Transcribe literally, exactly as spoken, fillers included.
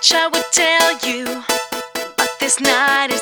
wish I would tell you, but this night is